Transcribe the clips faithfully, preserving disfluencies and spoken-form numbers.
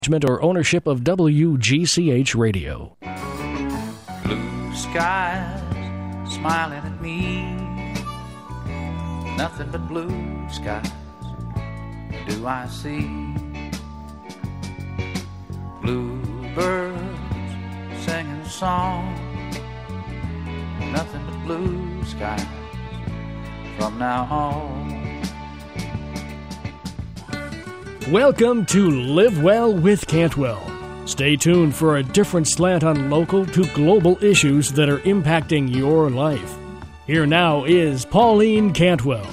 Or ownership of W G C H Radio. Blue skies smiling at me, nothing but blue skies do I see. Bluebirds singing a song, nothing but blue skies from now on. Welcome to Live Well with Cantwell. Stay tuned for a different slant on local to global issues that are impacting your life. Here now is Pauline Cantwell.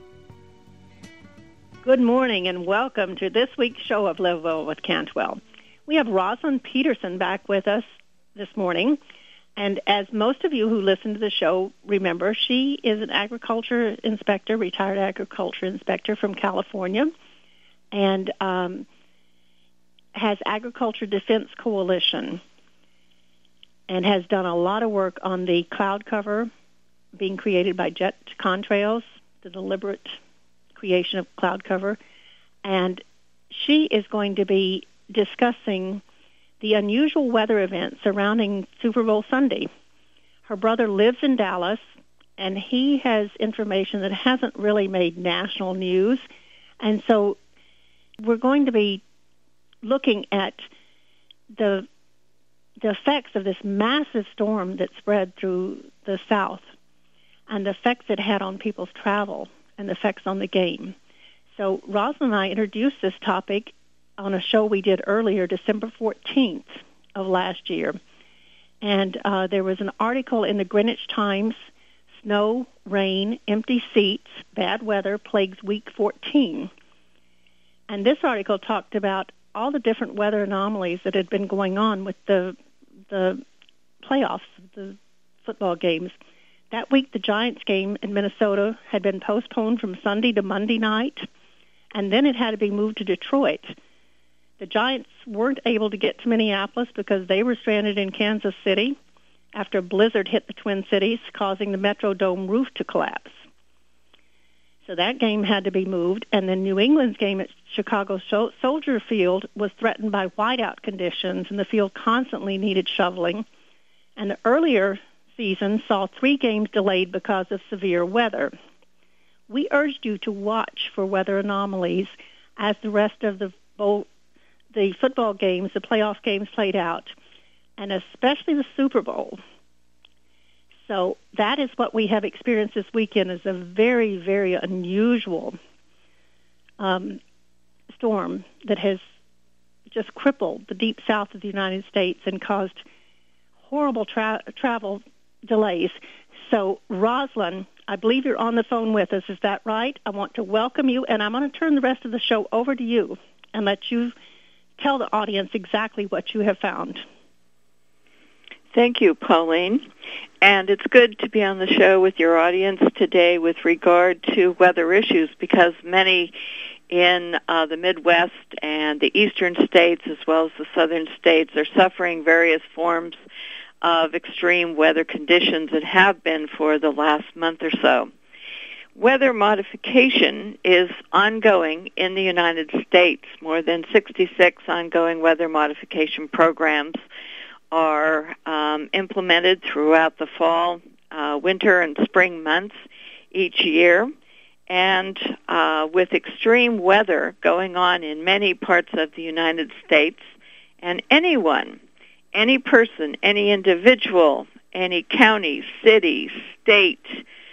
Good morning and welcome to this week's show of Live Well with Cantwell. We have Rosalind Peterson back with us this morning. And as most of you who listen to the show remember, she is an agriculture inspector, retired agriculture inspector from California, and um, has Agriculture Defense Coalition and has done a lot of work on the cloud cover being created by jet contrails, the deliberate creation of cloud cover. And she is going to be discussing the unusual weather events surrounding Super Bowl Sunday. Her brother lives in Dallas, and he has information that hasn't really made national news. And so we're going to be looking at the the effects of this massive storm that spread through the South and the effects it had on people's travel and the effects on the game. So Rosalind and I introduced this topic on a show we did earlier, December fourteenth of last year. And uh, there was an article in the Greenwich Times, Snow, Rain, Empty Seats, Bad Weather Plagues Week fourteen. And this article talked about all the different weather anomalies that had been going on with the the playoffs, the football games. That week, the Giants game in Minnesota had been postponed from Sunday to Monday night, and then it had to be moved to Detroit. The Giants weren't able to get to Minneapolis because they were stranded in Kansas City after a blizzard hit the Twin Cities, causing the Metrodome roof to collapse. So that game had to be moved, and then New England's game at Chicago Soldier Field was threatened by whiteout conditions, and the field constantly needed shoveling. And the earlier season saw three games delayed because of severe weather. We urged you to watch for weather anomalies as the rest of the bowl, the football games, the playoff games played out, and especially the Super Bowl. So that is what we have experienced this weekend, is a very, very unusual um, storm that has just crippled the deep south of the United States and caused horrible tra- travel delays. So, Rosalind, I believe you're on the phone with us. Is that right? I want to welcome you, and I'm going to turn the rest of the show over to you and let you tell the audience exactly what you have found. Thank you, Pauline. And it's good to be on the show with your audience today with regard to weather issues, because many in uh, the Midwest and the eastern states as well as the southern states are suffering various forms of extreme weather conditions and have been for the last month or so. Weather modification is ongoing in the United States. More than sixty-six ongoing weather modification programs are um, implemented throughout the fall, uh, winter, and spring months each year. And uh, with extreme weather going on in many parts of the United States, and anyone, any person, any individual, any county, city, state,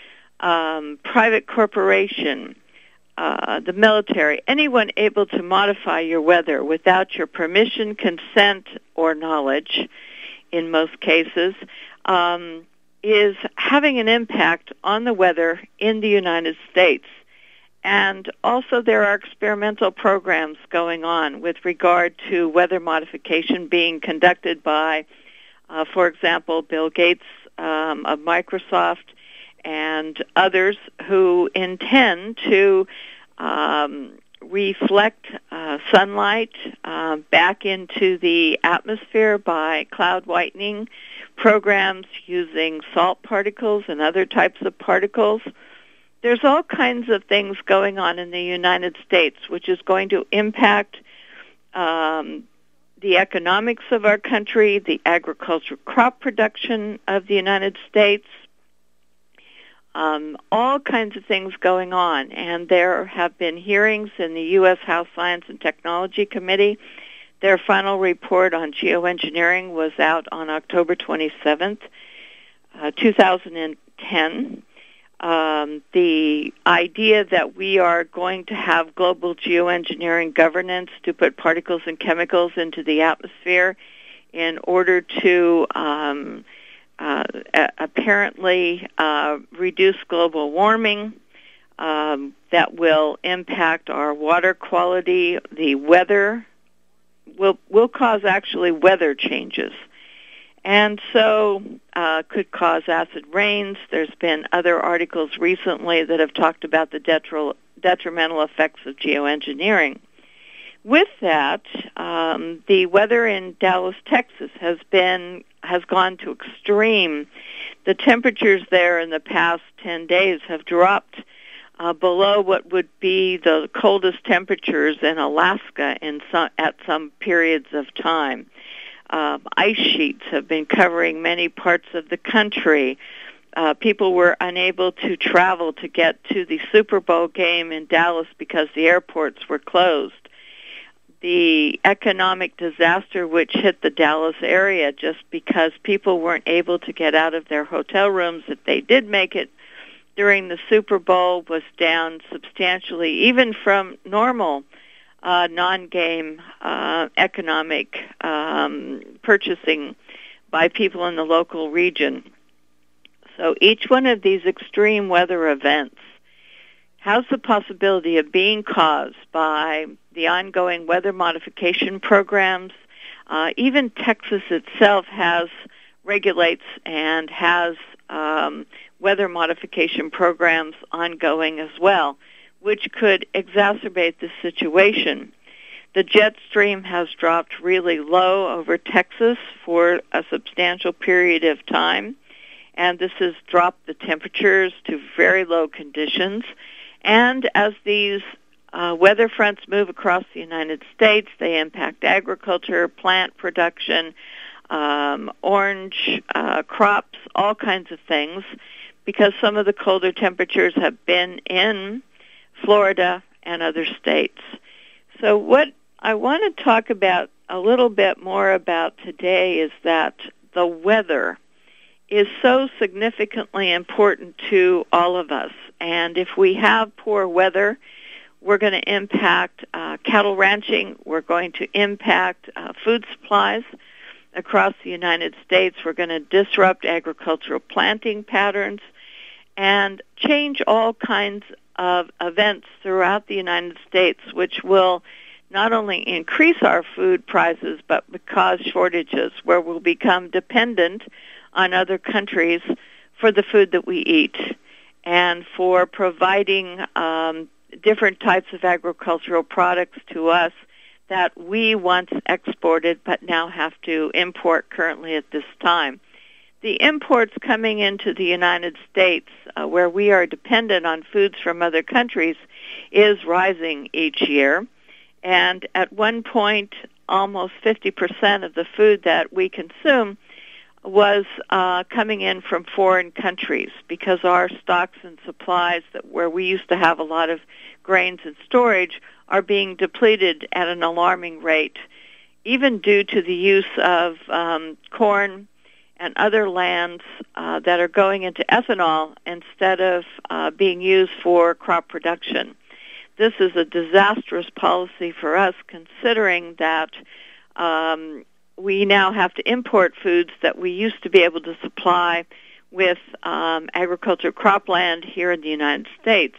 um, private corporation, uh, the military, anyone able to modify your weather without your permission, consent, or knowledge, in most cases, um, is having an impact on the weather in the United States. And also there are experimental programs going on with regard to weather modification being conducted by, uh, for example, Bill Gates um, of Microsoft and others who intend to um, reflect uh, sunlight uh, back into the atmosphere by cloud whitening programs using salt particles and other types of particles. There's all kinds of things going on in the United States which is going to impact um, the economics of our country, the agricultural crop production of the United States, um, all kinds of things going on. And there have been hearings in the U S House Science and Technology Committee. Their final report on geoengineering was out on October twenty-seventh, uh, two thousand ten. Um, the idea that we are going to have global geoengineering governance to put particles and chemicals into the atmosphere in order to um, uh, a- apparently uh, reduce global warming, um, that will impact our water quality, the weather, will will cause actually weather changes. And so uh, could cause acid rains. There's been other articles recently that have talked about the detri- detrimental effects of geoengineering. With that, um, the weather in Dallas, Texas has been has gone to extreme. The temperatures there in the past ten days have dropped uh, below what would be the coldest temperatures in Alaska in some, at some periods of time. Um, ice sheets have been covering many parts of the country. Uh, people were unable to travel to get to the Super Bowl game in Dallas because the airports were closed. The economic disaster which hit the Dallas area just because people weren't able to get out of their hotel rooms if they did make it during the Super Bowl was down substantially, even from normal Uh, non-game uh, economic um, purchasing by people in the local region. So each one of these extreme weather events has the possibility of being caused by the ongoing weather modification programs. Uh, even Texas itself has regulates and has um, weather modification programs ongoing as well, which could exacerbate the situation. The jet stream has dropped really low over Texas for a substantial period of time, and this has dropped the temperatures to very low conditions. And as these uh, weather fronts move across the United States, they impact agriculture, plant production, um, orange uh, crops, all kinds of things, because some of the colder temperatures have been in Florida and other states. So what I want to talk about a little bit more about today is that the weather is so significantly important to all of us. And if we have poor weather, we're going to impact uh, cattle ranching. We're going to impact uh, food supplies across the United States. We're going to disrupt agricultural planting patterns and change all kinds of events throughout the United States, which will not only increase our food prices, but cause shortages where we'll become dependent on other countries for the food that we eat and for providing um, different types of agricultural products to us that we once exported but now have to import currently at this time. The imports coming into the United States, uh, where we are dependent on foods from other countries, is rising each year. And at one point, almost fifty percent of the food that we consume was uh, coming in from foreign countries because our stocks and supplies, that where we used to have a lot of grains in storage, are being depleted at an alarming rate, even due to the use of um, corn and other lands uh, that are going into ethanol instead of uh, being used for crop production. This is a disastrous policy for us, considering that um, we now have to import foods that we used to be able to supply with um, agricultural cropland here in the United States.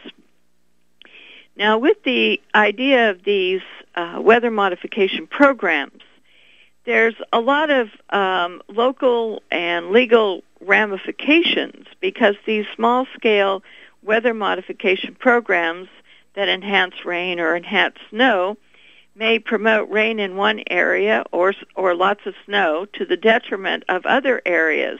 Now, with the idea of these uh, weather modification programs, there's a lot of um, local and legal ramifications because these small-scale weather modification programs that enhance rain or enhance snow may promote rain in one area or or lots of snow to the detriment of other areas.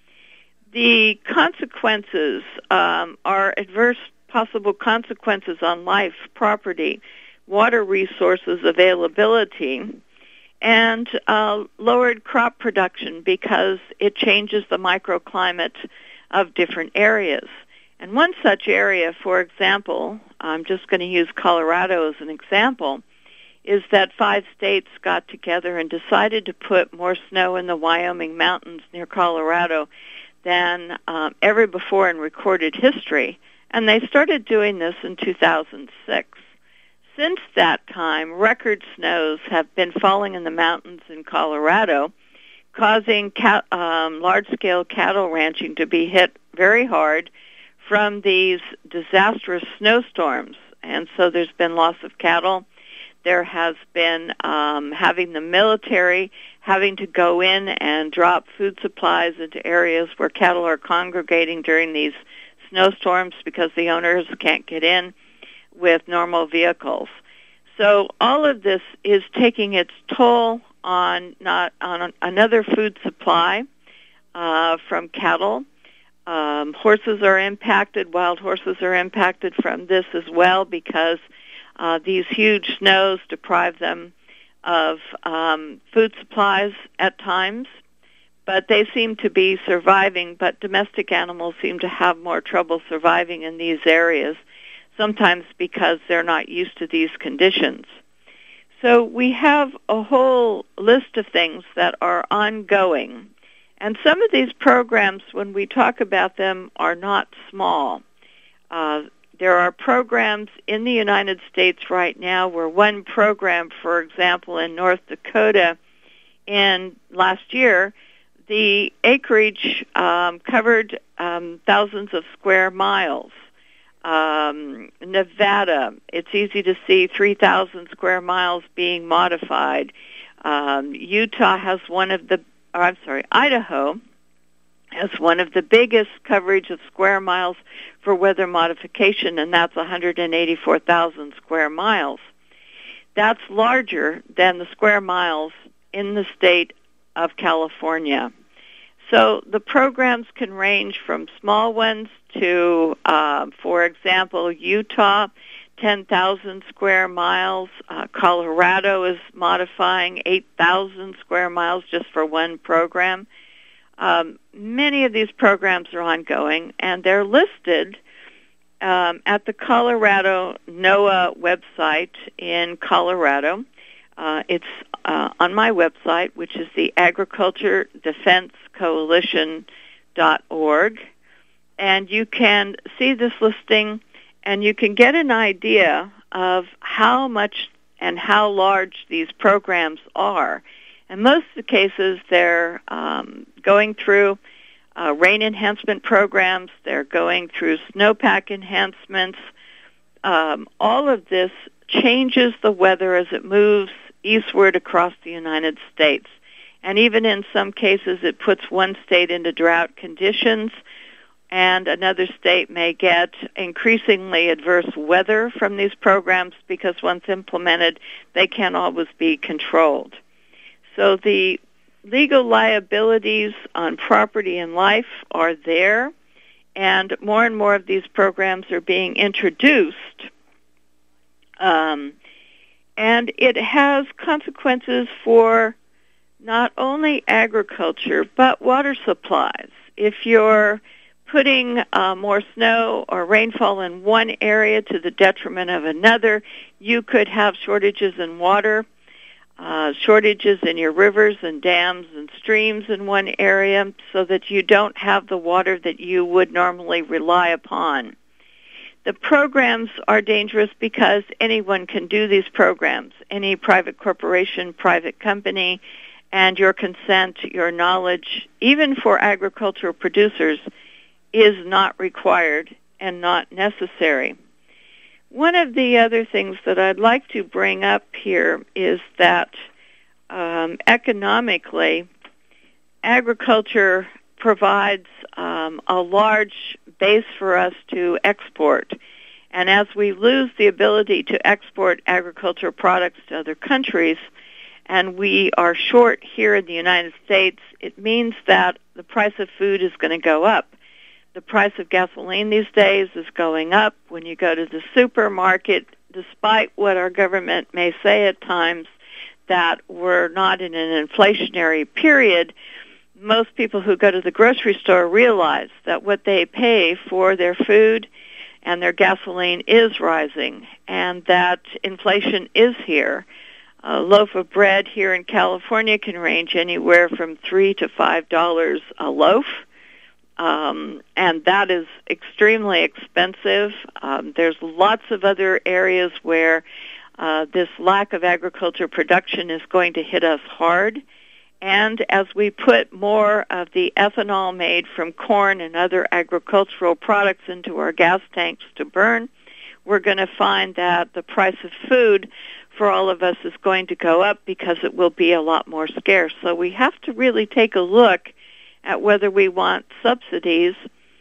The consequences um, are adverse possible consequences on life, property, water resources availability, and uh, lowered crop production because it changes the microclimate of different areas. And one such area, for example, I'm just going to use Colorado as an example, is that five states got together and decided to put more snow in the Wyoming mountains near Colorado than um, ever before in recorded history. And they started doing this in two thousand six. Since that time, record snows have been falling in the mountains in Colorado, causing ca- um, large-scale cattle ranching to be hit very hard from these disastrous snowstorms. And so there's been loss of cattle. There has been um, having the military having to go in and drop food supplies into areas where cattle are congregating during these snowstorms because the owners can't get in with normal vehicles. So all of this is taking its toll on not on another food supply uh, from cattle. Um, horses are impacted. Wild horses are impacted from this as well because uh, these huge snows deprive them of um, food supplies at times. But they seem to be surviving, but domestic animals seem to have more trouble surviving in these areas, sometimes because they're not used to these conditions. So we have a whole list of things that are ongoing. And some of these programs, when we talk about them, are not small. Uh, there are programs in the United States right now where one program, for example, in North Dakota in last year, the acreage um, covered um, thousands of square miles. Um, Nevada, it's easy to see three thousand square miles being modified. Um, Utah has one of the, or I'm sorry, Idaho has one of the biggest coverage of square miles for weather modification, and that's one hundred eighty-four thousand square miles. That's larger than the square miles in the state of California. So the programs can range from small ones to, uh, for example, Utah, ten thousand square miles. Uh, Colorado is modifying eight thousand square miles just for one program. Um, many of these programs are ongoing, and they're listed um, at the Colorado NOAA website in Colorado. Uh, it's uh, on my website, which is the Agriculture Defense Coalition dot org, and you can see this listing, and you can get an idea of how much and how large these programs are. In most of the cases, they're um, going through uh, rain enhancement programs, they're going through snowpack enhancements. Um, all of this changes the weather as it moves eastward across the United States. And even in some cases, it puts one state into drought conditions, and another state may get increasingly adverse weather from these programs because once implemented, they can't always be controlled. So the legal liabilities on property and life are there, and more and more of these programs are being introduced. Um, and it has consequences for not only agriculture, but water supplies. If you're putting uh, more snow or rainfall in one area to the detriment of another, you could have shortages in water, uh, shortages in your rivers and dams and streams in one area so that you don't have the water that you would normally rely upon. The programs are dangerous because anyone can do these programs, any private corporation, private company, and your consent, your knowledge, even for agricultural producers, is not required and not necessary. One of the other things that I'd like to bring up here is that um, economically, agriculture provides um, a large base for us to export. And as we lose the ability to export agricultural products to other countries, and we are short here in the United States, it means that the price of food is going to go up. The price of gasoline these days is going up. When you go to the supermarket, despite what our government may say at times, that we're not in an inflationary period, most people who go to the grocery store realize that what they pay for their food and their gasoline is rising, and that inflation is here. A loaf of bread here in California can range anywhere from three to five dollars a loaf, um, and that is extremely expensive. Um, there's lots of other areas where uh, this lack of agriculture production is going to hit us hard. And as we put more of the ethanol made from corn and other agricultural products into our gas tanks to burn, we're going to find that the price of food for all of us is going to go up because it will be a lot more scarce. So we have to really take a look at whether we want subsidies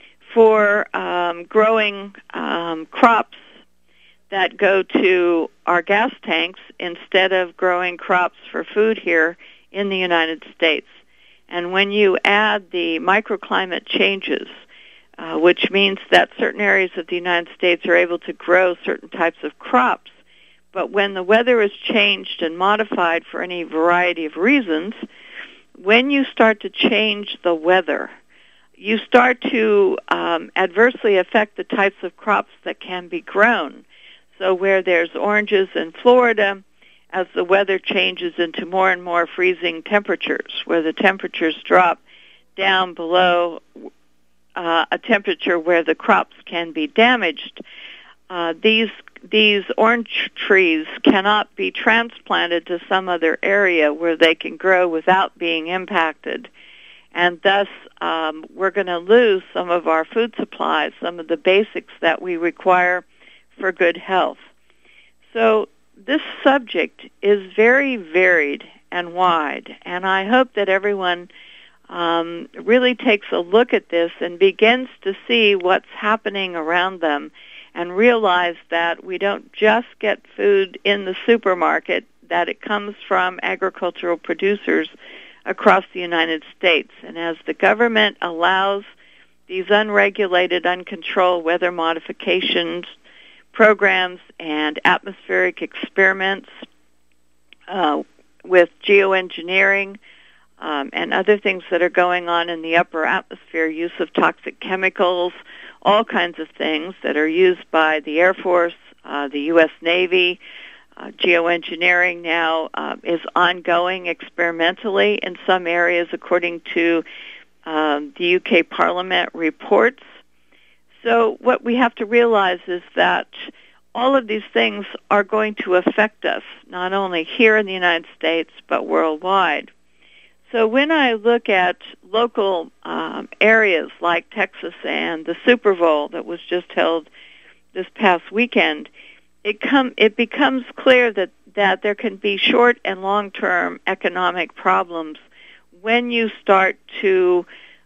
for um, growing um, crops that go to our gas tanks instead of growing crops for food here in the United States. And when you add the microclimate changes, uh, which means that certain areas of the United States are able to grow certain types of crops, but when the weather is changed and modified for any variety of reasons, when you start to change the weather, you start to um, adversely affect the types of crops that can be grown. So where there's oranges in Florida, as the weather changes into more and more freezing temperatures, where the temperatures drop down below uh, a temperature where the crops can be damaged, uh, these these orange trees cannot be transplanted to some other area where they can grow without being impacted. And thus, um, we're going to lose some of our food supplies, some of the basics that we require for good health. So this subject is very varied and wide, and I hope that everyone um, really takes a look at this and begins to see what's happening around them and realize that we don't just get food in the supermarket, that it comes from agricultural producers across the United States. And as the government allows these unregulated, uncontrolled weather modifications programs and atmospheric experiments uh, with geoengineering um, and other things that are going on in the upper atmosphere, use of toxic chemicals, all kinds of things that are used by the Air Force, uh, the U S Navy. Uh, geoengineering now uh, is ongoing experimentally in some areas, according to um, the U K Parliament reports. So what we have to realize is that all of these things are going to affect us, not only here in the United States, but worldwide. So when I look at local um, areas like Texas and the Super Bowl that was just held this past weekend, it come it becomes clear that, that there can be short and long-term economic problems when you start to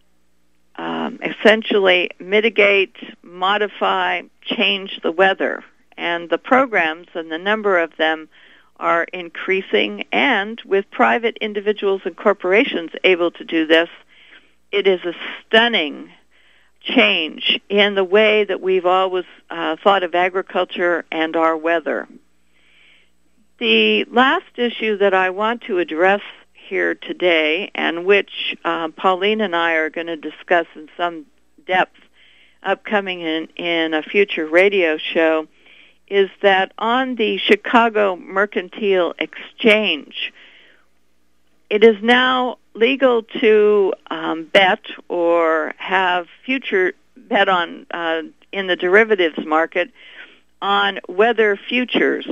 um, essentially mitigate, modify, change the weather. And the programs and the number of them are increasing, and with private individuals and corporations able to do this, it is a stunning change in the way that we've always uh, thought of agriculture and our weather. The last issue that I want to address here today, and which uh, Pauline and I are going to discuss in some depth upcoming in, in a future radio show, is that on the Chicago Mercantile Exchange, it is now legal to um, bet or have future bet on uh, in the derivatives market on weather futures.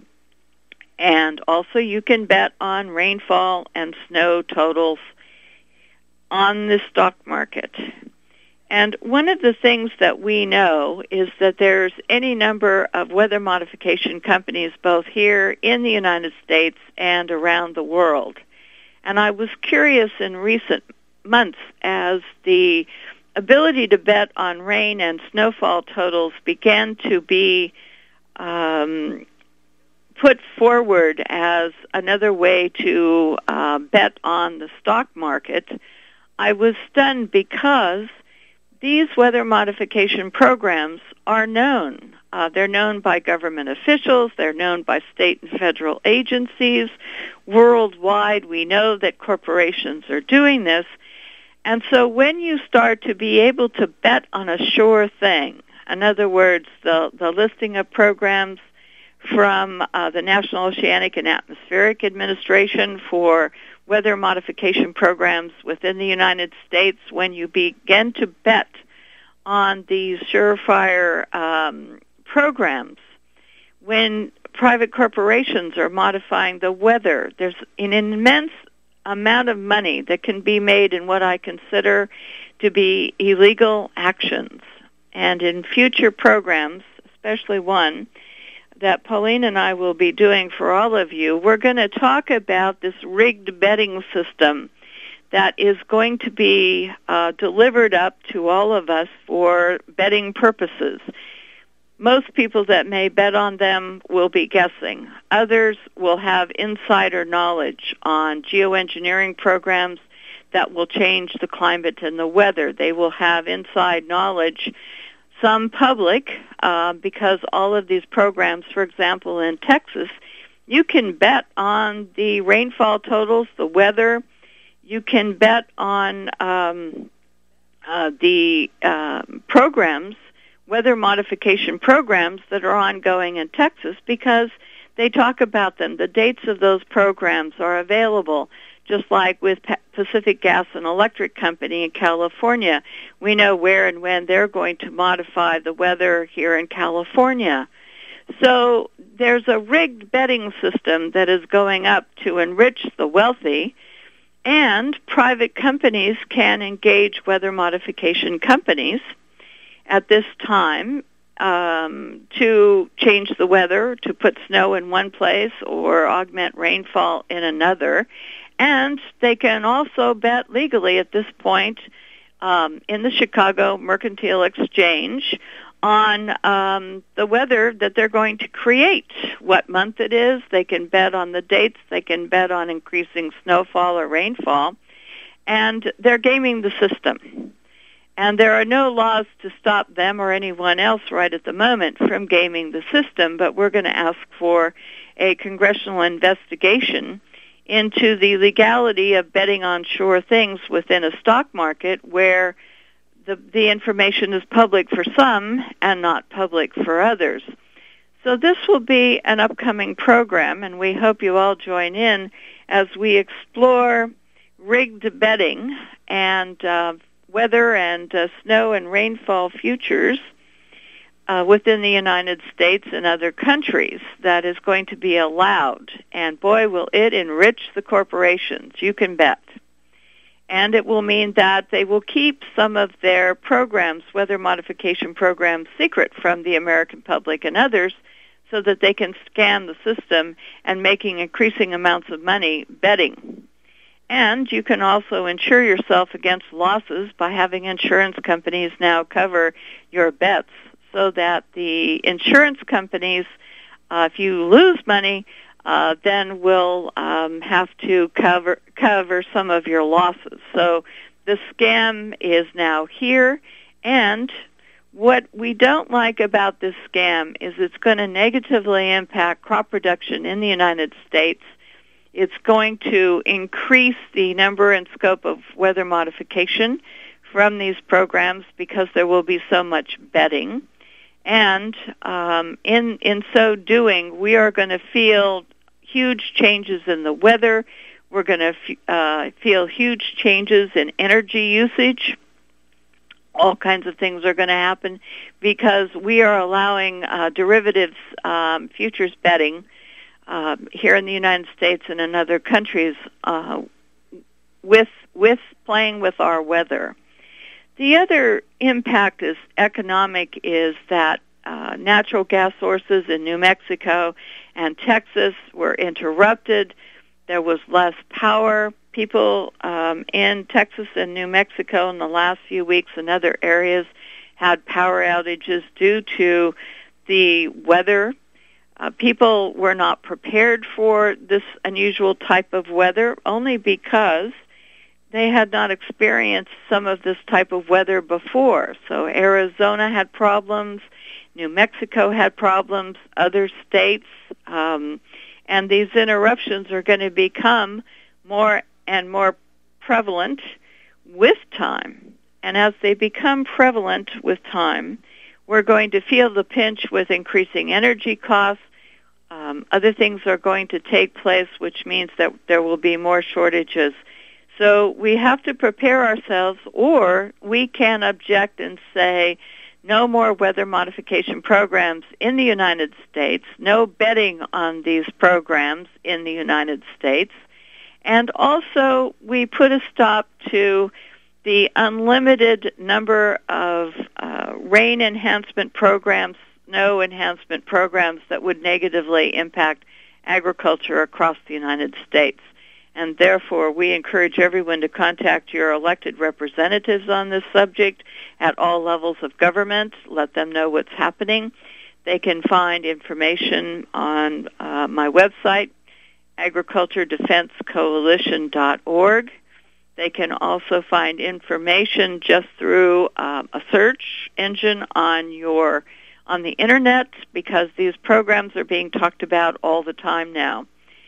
And also you can bet on rainfall and snow totals on the stock market. And one of the things that we know is that there's any number of weather modification companies both here in the United States and around the world. And I was curious in recent months as the ability to bet on rain and snowfall totals began to be um, put forward as another way to uh, bet on the stock market. I was stunned because these weather modification programs are known. Uh, they're known by government officials. They're known by state and federal agencies. Worldwide, we know that corporations are doing this. And so when you start to be able to bet on a sure thing, in other words, the, the listing of programs from uh, the National Oceanic and Atmospheric Administration for weather modification programs within the United States, when you begin to bet on these surefire um, programs, when private corporations are modifying the weather, there's an immense amount of money that can be made in what I consider to be illegal actions. And in future programs, especially one that Pauline and I will be doing for all of you, we're going to talk about this rigged betting system that is going to be uh, delivered up to all of us for betting purposes. Most people that may bet on them will be guessing. Others will have insider knowledge on geoengineering programs that will change the climate and the weather. They will have inside knowledge, some public, uh, because all of these programs, for example, in Texas, you can bet on the rainfall totals, the weather. You can bet on um, uh, the uh, programs, weather modification programs that are ongoing in Texas, because they talk about them. The dates of those programs are available, just like with Pacific Gas and Electric Company in California. We know where and when they're going to modify the weather here in California. So there's a rigged betting system that is going up to enrich the wealthy, and private companies can engage weather modification companies at this time um, to change the weather, to put snow in one place or augment rainfall in another. And they can also bet legally at this point um, in the Chicago Mercantile Exchange on um, the weather that they're going to create, what month it is. They can bet on the dates. They can bet on increasing snowfall or rainfall. And they're gaming the system. And there are no laws to stop them or anyone else right at the moment from gaming the system, but we're going to ask for a congressional investigation into the legality of betting on sure things within a stock market where the, the information is public for some and not public for others. So this will be an upcoming program, and we hope you all join in as we explore rigged betting and uh, weather and uh, snow and rainfall futures uh, within the United States and other countries that is going to be allowed. And boy, will it enrich the corporations. You can bet. And it will mean that they will keep some of their programs, weather modification programs, secret from the American public and others so that they can scan the system and making increasing amounts of money betting. And you can also insure yourself against losses by having insurance companies now cover your bets so that the insurance companies, uh, if you lose money, uh, then will um, have to cover cover some of your losses. So the scam is now here, and what we don't like about this scam is it's going to negatively impact crop production in the United States. It's going to increase the number and scope of weather modification from these programs because there will be so much betting. And um, in in so doing, we are going to feel huge changes in the weather. We're going to f- uh, feel huge changes in energy usage. All kinds of things are going to happen because we are allowing uh, derivatives, um, futures betting, Uh, here in the United States and in other countries uh, with with playing with our weather. The other impact is economic, is that uh, natural gas sources in New Mexico and Texas were interrupted. There was less power. People um, in Texas and New Mexico in the last few weeks and other areas had power outages due to the weather. Uh, people were not prepared for this unusual type of weather only because they had not experienced some of this type of weather before. So Arizona had problems, New Mexico had problems, other states, um, and these interruptions are going to become more and more prevalent with time. And as they become prevalent with time, we're going to feel the pinch with increasing energy costs. Um, other things are going to take place, which means that there will be more shortages. So we have to prepare ourselves, or we can object and say, no more weather modification programs in the United States, no betting on these programs in the United States, and also we put a stop to the unlimited number of uh, rain enhancement programs, snow enhancement programs that would negatively impact agriculture across the United States. And therefore, we encourage everyone to contact your elected representatives on this subject at all levels of government. Let them know what's happening. They can find information on uh, my website, agriculture defense coalition dot org. They can also find information just through um, a search engine on your on the Internet, because these programs are being talked about all the time now.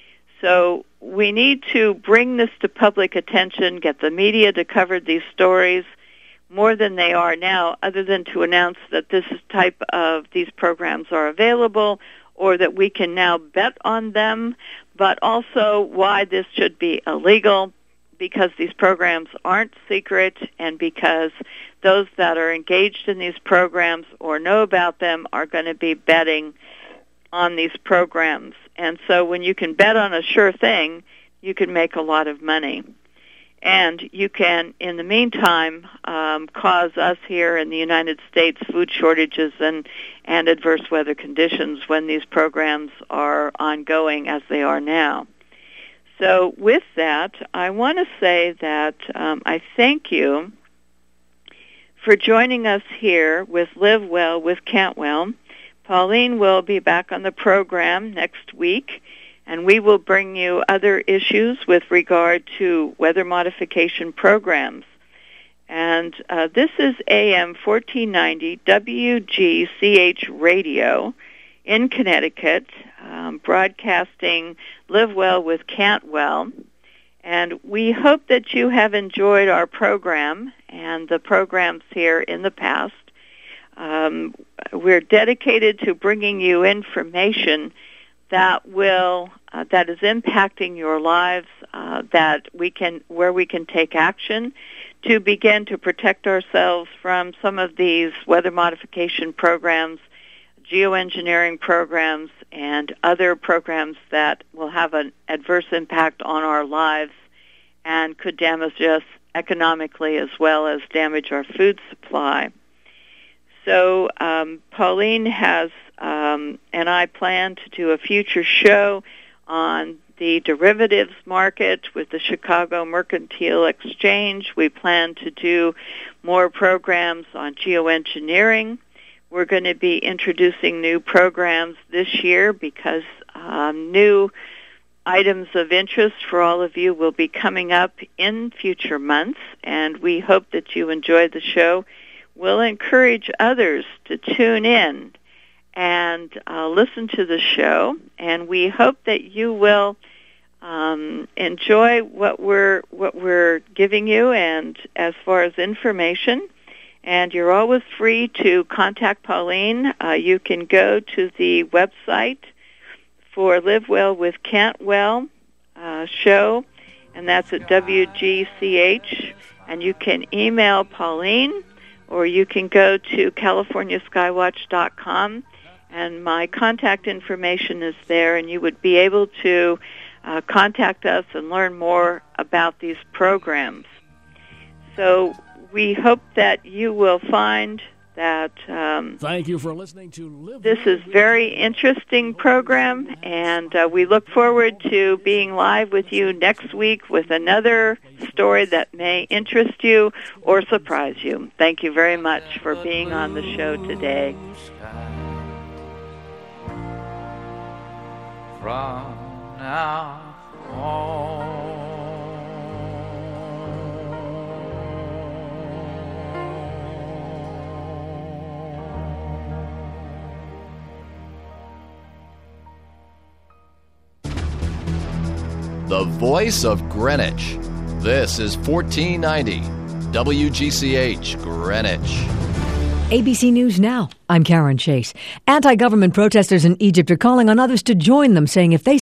So we need to bring this to public attention, get the media to cover these stories more than they are now, other than to announce that this type of these programs are available or that we can now bet on them, but also why this should be illegal, because these programs aren't secret and because those that are engaged in these programs or know about them are going to be betting on these programs. And so when you can bet on a sure thing, you can make a lot of money. And you can, in the meantime, um, cause us here in the United States food shortages and, and adverse weather conditions when these programs are ongoing as they are now. So with that, I want to say that um, I thank you for joining us here with Live Well with Cantwell. Pauline will be back on the program next week, and we will bring you other issues with regard to weather modification programs. And uh, this is A M fourteen ninety W G C H Radio in Connecticut, um, broadcasting Live Well with Cantwell. And we hope that you have enjoyed our program and the programs here in the past. Um, we're dedicated to bringing you information that will uh, that is impacting your lives, uh, that we can where we can take action to begin to protect ourselves from some of these weather modification programs, geoengineering programs, and other programs that will have an adverse impact on our lives and could damage us economically as well as damage our food supply. So um, Pauline has, um, and I plan to do a future show on the derivatives market with the Chicago Mercantile Exchange. We plan to do more programs on geoengineering. We're going to be introducing new programs this year because um, new items of interest for all of you will be coming up in future months, and we hope that you enjoy the show. We'll encourage others to tune in and uh, listen to the show, and we hope that you will um, enjoy what we're what we're giving you, and as far as information. And you're always free to contact Pauline. Uh, you can go to the website for Live Well with Cantwell uh, show, and that's at W G C H. And you can email Pauline, or you can go to california skywatch dot com, and my contact information is there, and you would be able to uh, contact us and learn more about these programs. So we hope that you will find that um, Thank you for listening to Live this is a very interesting program, and uh, we look forward to being live with you next week with another story that may interest you or surprise you. Thank you very much for being on the show today. From now on. the voice of Greenwich. This is fourteen ninety W G C H Greenwich. A B C News Now. I'm Karen Chase. Anti-government protesters in Egypt are calling on others to join them, saying if they